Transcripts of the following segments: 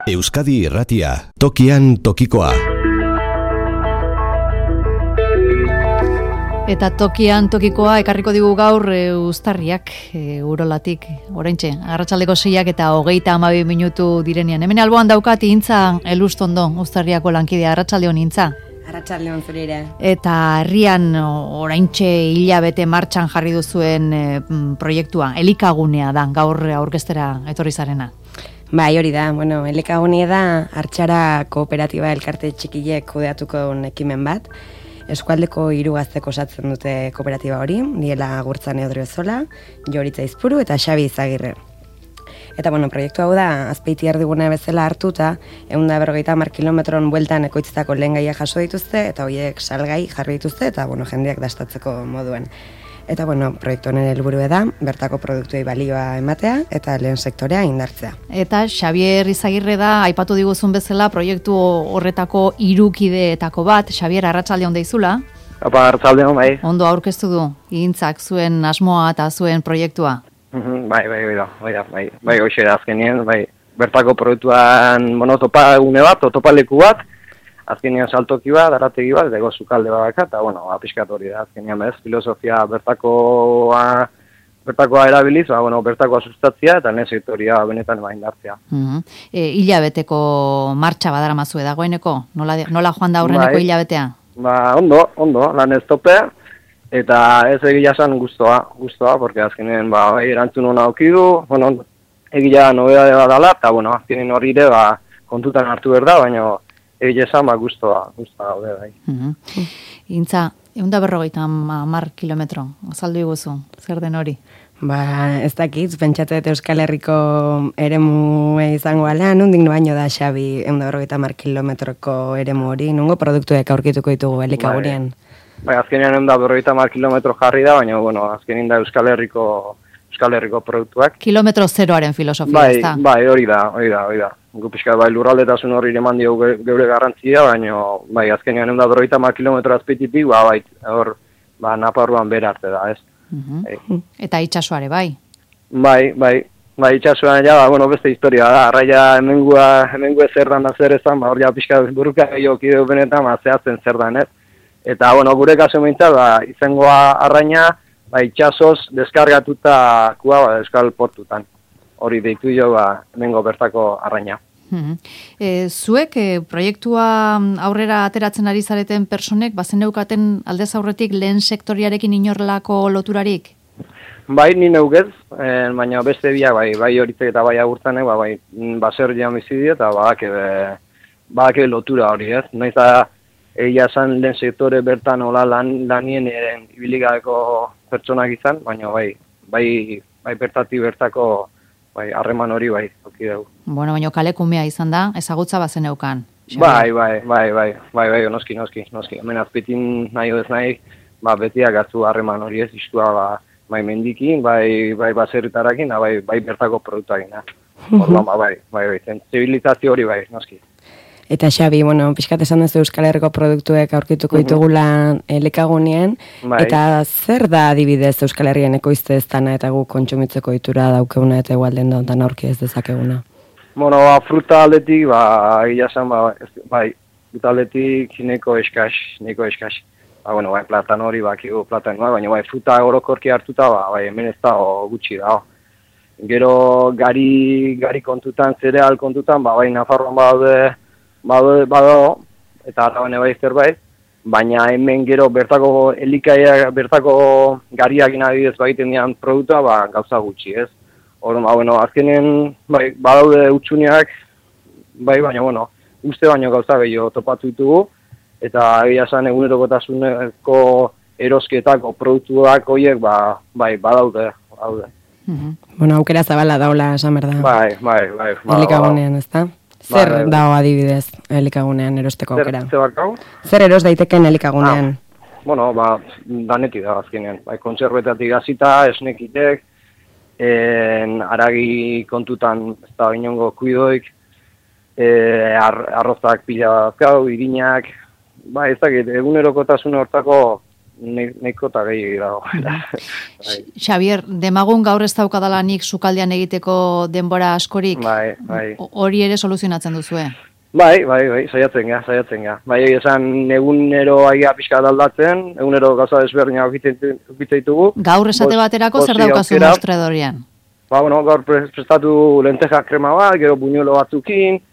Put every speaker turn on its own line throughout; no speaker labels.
Euskadi Irratia, tokian tokikoa.
Eta tokian tokikoa ekarriko digu gaur uztarriak urolatik, oraintxe, arratsaldeko 6 eta 32 minutu direnean. Hemen alboan daukat Intza Elustondo, uztarriako lankidea. Arratsaldeon Intza.
Arratsaldeon zure ere.
Eta herrian oraintxe hilabete martxan jarri duzuen proiektua, elikagunea da gaur aurkeztera etorri zarena.
Bai, hori da. Bueno, elikagunea da Artxara kooperatiba elkarte txikilek kudeatuko duen ekimen bat. Eskualdeko 3 gaztek osatzen dute kooperatiba hori, Diela Gurtzane Odriozola, Joritza Izpuru eta Xabi Izagirre. Eta bueno, proiektu hau da Azpeiti erdigune bezala hartuta, 150 kilometron bueltan ekoitzitako lehen gaiak jaso dituzte, eta horiek salgai jarri dituzte, eta bueno, jendeak dastatzeko moduen. Eta bueno, proiektu honen helburua da, bertako produktuei balioa ematea, eta lehen sektorea indartzea.
Eta Xabier Izagirre da, aipatu diguzun bezala, proiektu horretako 3 kideetako bat. Xabier, arratsaldeon deizula.
Apa, arratsaldeon, bai.
Ondo aurkeztu du, Intzak zuen asmoa eta zuen proiektua.
Bai, hoxe da azkenien, bai, bertako proiektuan, topa gune bat, topa leku bat, azkenien saltoki bat, arategi bat, dago sukalde bat, eta, apiskat hori da, azkenien bez, filosofia bertakoa erabiliz, bertakoa sustatzia, eta nire sektoria benetan indartzea.
Hilabeteko martxa badaramazue dagoeneko? Nola joan da aurreneko hilabetea?
Ondo, lan ez tope, eta ez egia esan guztoa, porque azkenen erantzun hona aukidu, egia nobedade bat dala, eta azkenen hori ere kontutan hartu behar da, baina egia esan guztoa gaude bai.
Intza, 150 kilometro, azaldu iguzu, zer den hori?
Ez dakit, pentsatet Euskal Herriko eremu izango ala, nondik baino da Xabi 150 kilometroko eremu hori, nungo produktuek aurkituko ditugu elikagunean?
Azkenean 150 kilometro jarri da, baina, azkenean da Euskal Herriko produktuak.
Kilometro zeroaren filosofia, ez da?
Bai, hori da. Gu pixkat, lurraldetasun horri eman dio geure garrantzia, baina, azkenean 150 kilometro azpeititik, hor, Naparruan bera arte da, ez?
Eta itxasoare, bai?
Bai, itxasoan beste historia da, arraia hemengu zerdan da zer ezan, hor ja pixkat buruka gehiokideu benetan, zehazten zer dan, ez? Eta, gure kaso meintzat, izangoa arraina, itxasoz deskargatuta kua Euskal Portutan. Hori deitu jo, hemengo bertako arraina.
Zuek proiektua aurrera ateratzen ari zareten personek, bazeneukaten aldez aurretik lehen sektoriarekin inorlako loturarik?
Bai, ni neugez, baina beste biak, bai horitzek eta bai agurtzanek, baser dian bizidio, eta badake lotura hori, ez? Noiz da, egia esan lehen sektore bertan hola lanien ibilikadeko pertsonak izan, baina bai bertako harreman hori oki dugu.
Baina kalekumea izan da, ezagutza bazeneukan.
Bai, noski. Hemen azpetin nahi ez nahi, betiak atzu harreman hori ez, istua bai mendikin, bai baserritarakin, bai bertako produktuakin. Orduan, bai, zibilizazio hori noski.
Eta Xabi, pixkat esan duzu Euskal Herriko produktuek aurkituko ditugula elikagunean, eta zer da adibidez Euskal Herrian ekoizte ez dana eta gu kontsumitzeko ditura daukeguna eta egualden dauntan aurki ez dezakeguna?
Fruta aldetik, egia esan, fruta aldetik neko eskaz. Platan hori, platanoa, baina fruta orokorki hartuta, hemen ez da gutxi da. Gero gari kontutan, zereal kontutan, Nafarroan badago, eta araban bai zerbait, baina hemen gero bertako elikaiak, bertako gariak inadidez baiten dian produktua, gauza gutxi, ez? Azkenen, badaude utxuneak, baina, uste baino gauza gehiago topatu ditugu, eta egia esan egunerokotasuneko erosketako produktuak horiek, badaude.
Aukera zabala daula esan berda.
Bai.
Elikagunean, ez da? Zer dago adibidez elikagunean erosteko aukera?
Zer barkau?
Zer eros daiteken elikagunean?
Danetik da azkenean. Kontserbetatik hasita, esnekitek, haragi kontutan ez da inongo kuidoik, arrozak pila bazkau, irinak, ez dakit, egunerokotasun hortako nahiko eta gehi dago.
Xabier, demagun gaur ez daukadalanik sukaldean egiteko denbora askorik,
Bai.
Hori ere soluzionatzen duzue?
Bai, saiatzen ga. Bai, esan egunero aia pixka aldatzen, egunero gauza desberdina okite ditugu.
Gaur esate baterako zer daukazu mostradorian?
Gaur prestatu lenteja krema bat, gero buñuelo batzukin,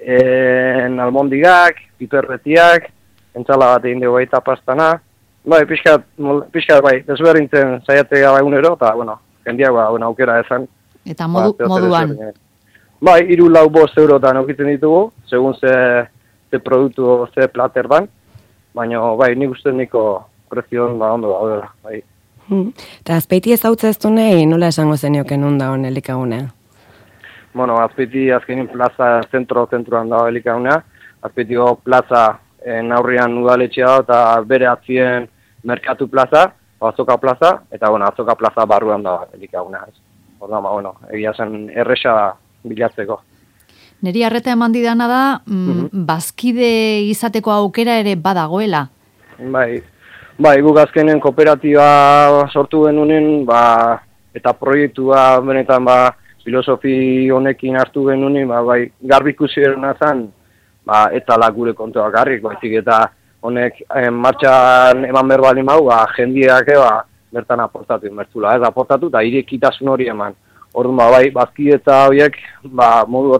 almondigak, piperretiak, entzala bat egin dugu baita pastana. Bai, pixka bai, desberdintzen saiatzea egunero, eta, jendeak aukera ezan.
Eta moduan?
Bai, 3-4 eurotan aukitzen ditugu, segun ze produktu, ze plater dan, baina, bai, nik uste niko prezion ondo daudela, bai.
Eta Azpeiti ezautza ez du nahi, nola esango zenioken onda hon elikagunea?
Azpeiti azkenin plaza zentroan dago elikagunea, Azpeitiko plaza aurrian udaletxea eta bere atzien merkatu plaza, azoka plaza, eta azoka plaza barruan dago elikagunea. Orduan, egia zen erresa bilatzeko.
Neri arreta eman didana da, bazkide izateko aukera ere badagoela.
Bai, guk azkenen kooperatiba sortu genunen, eta proiektua benetan filosofi honekin hartu genunen, bai, garbikusi erona zen, eta gure kontua garrik, baizik eta honek martxan eman behar bali mau, jendiak bertan aportatu inbertzula, aportatu eta irekitasun hori eman. Orduan, bai, bazkidetza horiek, modu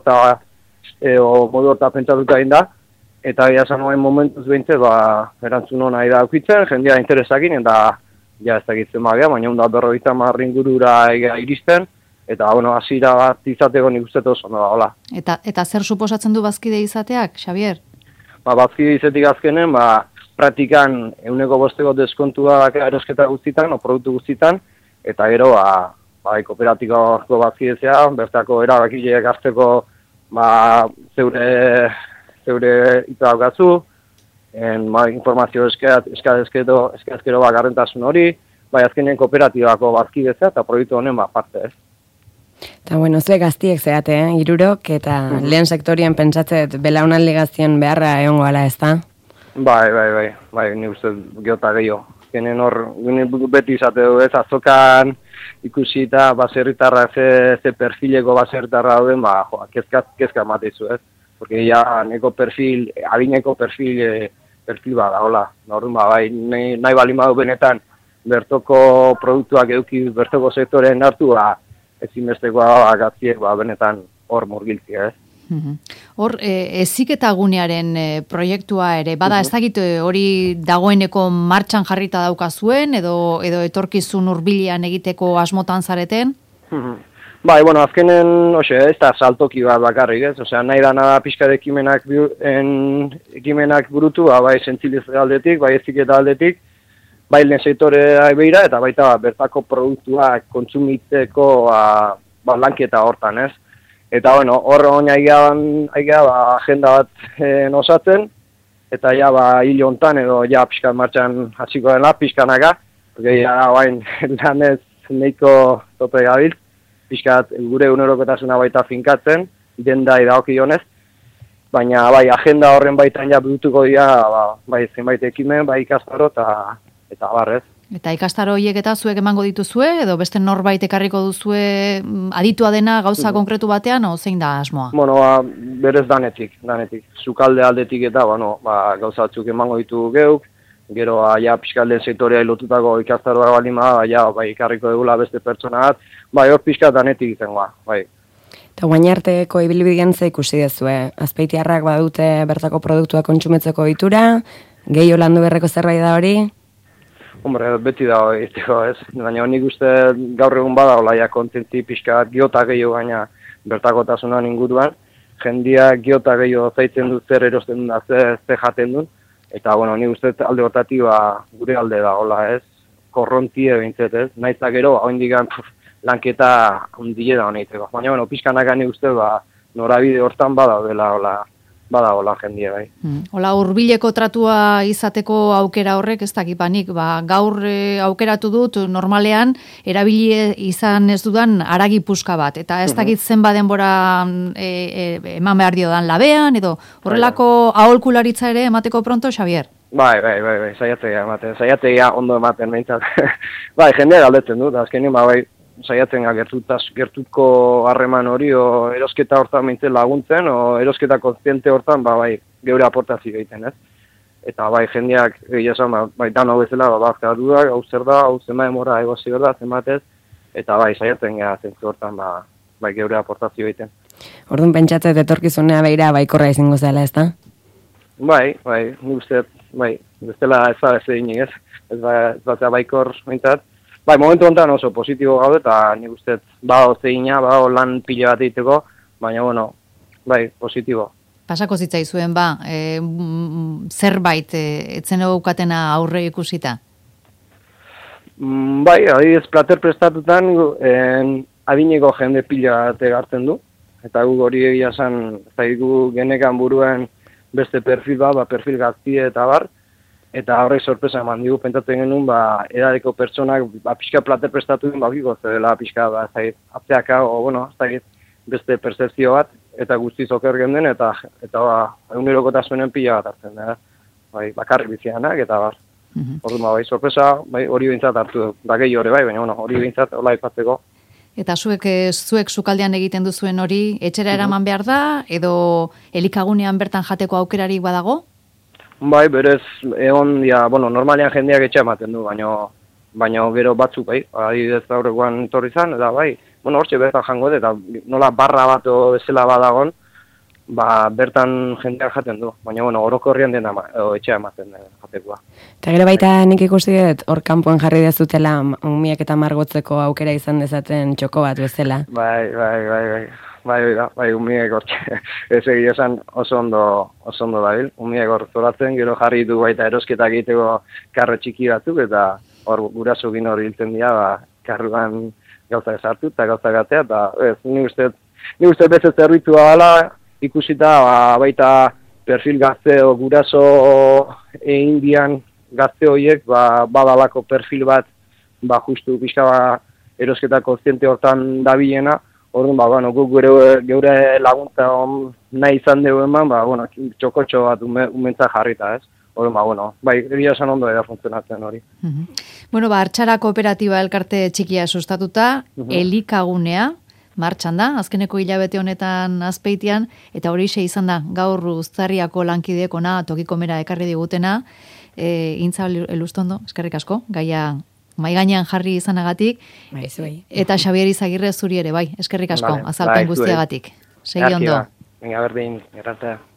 eta pentsatuta egin da, eta esan noen momentuz behintzet, erantzun hona da aukitzen, jendea interesakin, eta ez dakitzen baina onda 50 ingurura iristen, eta hasiera bat izateko nik uste oso da, hola.
Eta zer suposatzen du bazkide izateak, Xabier?
Bazkide izatik azkenen, praktikan 100% deskontua erosketa guztitan, produktu guztitan, eta gero, kooperatiko bazkidezea, bertako erabakileak hartzeko zeure hitza daukazu, informazio eskazkero garrentasun hori, azkenen kooperatibako bazkidezea eta proiektu honen parte ez.
Eta zuek gaztiek zeate, hirurok, eta lehen sektorien pentsatzet belaunaldi gaztien beharra egongo ala ez da?
Bai, ni uste geota gehiago. Azkenen hor, beti izate du ez, azokan ikusi eta baserritarra ze perfileko baserritarra dauden, kezka emateizu ez. Porque ya neko perfil, adineko perfil bada, hola. Bai, nahi balin badu benetan bertoko produktuak eduki bertoko sektoren hartu, ezinbestekoa gaztiek benetan hor murgiltzia, ez?
Hor, heziketa gunearen proiektua ere, bada ez dakit hori dagoeneko martxan jarrita daukazuen, edo etorkizun hurbilean egiteko asmotan zareten?
Bai, azkenen, ez da saltoki bat bakarrik, ez? Osea, nahi da pixka ekimenak burutu, bai sentzilez aldetik, bai heziketa aldetik, bai lehen sektorea behira, eta baita bertako produktuak kontsumitzeko lanketa hortan, ez? Eta, hor aigea agenda bat osatzen, eta hil hontan edo pixka martxan hasiko dela, pixkanaka, porque bain lanez nahiko tope gabiltz, pixkat gure unerokotasuna baita finkatzen, denda idagokionez, baina agenda horren baitan burutuko dira, zenbait ekimen, ikastaro eta barrez.
Eta ikastaro horiek eta zuek emango dituzue, edo beste norbait ekarriko duzue aditua dena gauza konkretu batean, o zein da asmoa?
Berez danetik. Sukalde aldetik eta, gauza batzuk emango ditugu geuk, gero, pixkalden sektorea lotutako ikastaroa balima, ikarriko dugula beste pertsona bat, hor pixkat danetik izangoa, bai.
Eta guain arteko ibilbidean ze ikusi dezue, azpeitiarrak badute bertako produktua kontsumetzeko ditura, gehiago landu berreko zerbait da hori?
Hombre, beti dago egiteko, ez? Baina nik uste gaur egun badagoela kontentzi pixka giota gehiago gaina bertakotasunan inguruan. Jendia giota gehiago zaitzen du zer erosten da, ze jaten du. Eta, nik uste alde hortatik gure alde dagoela, ez? Korrontie bintzet, ez? Naizak gero, hau indikan lanketa ondile da honeteko. Baina, pixkanaka nik uste norabide hortan badagoela jendia, bai.
Hola, hurbileko tratua izateko aukera horrek ez dakipanik, gaur aukeratu dut normalean erabili izan ez dudan haragi puska bat, eta ez dakit zenba denbora eman behar diodan labean, edo horrelako aholkularitza ere emateko pronto, Xabier?
Bai, saiatzea ondo ematen behintzat. Bai, jendea galdetzen du, da azkenean, bai, saiatzen gertuko harreman hori, o erosketa hortan behintzen laguntzen, o erosketa kontziente hortan, bai, geure aportazio egiten, ez? Eta bai, jendeak, egia esan, bai, dano bezala, bazka dudak, hau zer da, hau zema emora, egozi da, zenbatez, eta bai, saiatzen gara zentzu hortan, bai, geure aportazio egiten.
Orduan pentsatzen etorkizunea beira baikorra izango zela, ez da?
Bai, nik uste, bai, bestela ez da eginik, ez? Ez batzea baikor, behintzat. Bai, momentu honetan oso positibo gaude, eta nik uste, zegina, lan pila bat egiteko, baina, bueno, bai, positibo.
Pasako zitzaizuen zerbait etzen eukatena aurre ikusita?
Bai, adibidez plater prestatutan adineko jende pila bat egartzen du, eta gu hori egia esan, gu genekan buruen beste perfil perfil gaztie eta bar, eta horrek sorpresa eman digu, pentsatzen genuen, edadeko pertsonak, pixka plater prestatu duen, bakiko zedela pixka, atzeaka, beste percepzio bat, eta guztiz oker genden, eta egunerokotasunen pila bat hartzen, bai, bakarri bizianak, eta bar. Orduan, bai, sorpresa, bai, hori behintzat hartu, da gehi hori bai, baina hori behintzat hola ipatzeko.
Eta zuek sukaldean egiten duzuen hori, etxera eraman behar da, edo elikagunean bertan jateko aukerarik badago?
Bai, berez, normalean jendeak etxe ematen du, baina gero batzuk, bai, adibidez aurrekoan etorri zan, eta bai, hortxe bertan jango dut, eta nola barra bat bezala badagon, bertan jendeak jaten du, baina orokorrian dena etxea ematen jatekoa.
Eta gero baita nik ikusi dut, hor kanpoan jarri dezutela umiak eta margotzeko aukera izan dezaten txoko bat bezala. Bai, umiak hortxe, ez egia esan oso ondo dabil, umiak hor zoratzen, gero jarri du baita erosketak egiteko karro txiki batzuk, eta hor gurasokin hor hiltzen dira, karruan gauza esartu eta gauza gatea, eta nik uste bezez zerbitua gala, ikusita baita perfil gazte o guraso indian gazte horiek badalako perfil bat justu pixka erosketa kontziente hortan dabilena, orduan guk geure laguntza nahi izan dugu eman, txokotxo bat umentza jarrita, ez? Orduan, bai, egia esan ondo eda funtzionatzen hori.
Artxara kooperatiba elkarte txikia sustatuta, elikagunea, martxan da, azkeneko hilabete honetan azpeitian, eta hori izan da, gaur Uztarriako lankidekona tokikomera ekarri digutena, Intza Elustondo, eskerrik asko, gaia maigainean jarri izanagatik, eta Xabier Izagirre zuri ere, bai, eskerrik asko, azalpen guztiagatik. Segi ondo.
Venga, berdin, erratea.